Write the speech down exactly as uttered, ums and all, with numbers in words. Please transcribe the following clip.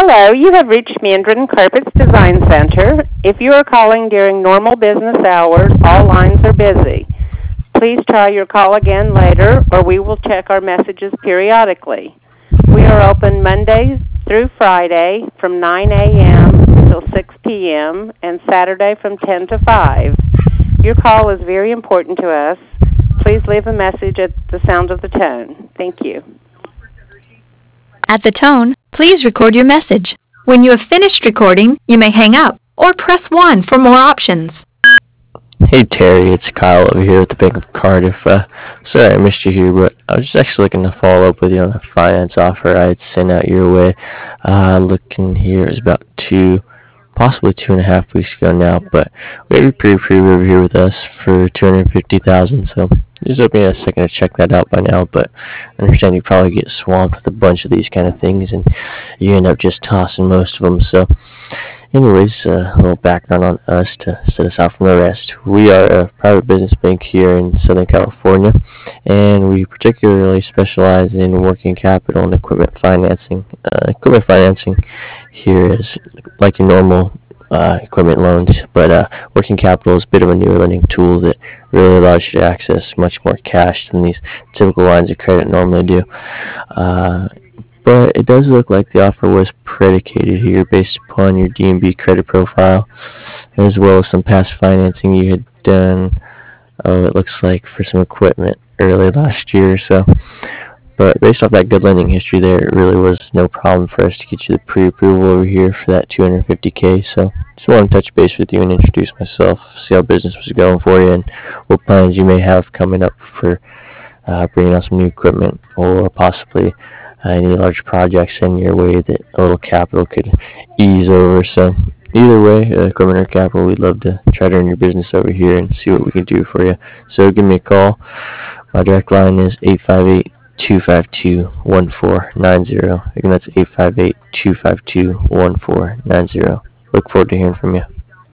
Hello, you have reached Mandarin Carpets Design Center. If you are calling during normal business hours, all lines are busy. Please try your call again later, or we will check our messages periodically. We are open Monday through Friday from nine a.m. till six p.m. and Saturday from ten to five. Your call is very important to us. Please leave a message at the sound of the tone. Thank you. At the tone, please record your message. When you have finished recording, you may hang up or press one for more options. Hey Terry, it's Kyle over here at the Bank of Cardiff. Uh, sorry I missed you here, but I was just actually looking to follow up with you on a finance offer I had sent out your way. Uh, looking here, it was about two, possibly two and a half weeks ago now, but we have a pre-approve over here with us for two hundred fifty thousand dollars, so just open me a second to check that out by now, but I understand you probably get swamped with a bunch of these kind of things, and you end up just tossing most of them, so anyways, uh, a little background on us to set us out from the rest. We are a private business bank here in Southern California, and we particularly specialize in working capital and equipment financing. Uh, equipment financing here is like your normal uh, equipment loans, but uh, working capital is a bit of a newer lending tool that really allows you to access much more cash than these typical lines of credit normally do. Uh, But it does look like the offer was predicated here based upon your D and B credit profile, as well as some past financing you had done, oh, it looks like for some equipment early last year or so. But based off that good lending history there, it really was no problem for us to get you the pre-approval over here for that two hundred fifty K. So just wanted to touch base with you and introduce myself, see how business was going for you, and what plans you may have coming up for uh, bringing on some new equipment, or possibly uh, any large projects in your way that a little capital could ease over. So either way, uh, equipment or capital, we'd love to try to earn your business over here and see what we can do for you. So give me a call. My direct line is eight five eight, two five two, one four nine zero. Again, that's eight five eight, two five two, one four nine zero. Look forward to hearing from you.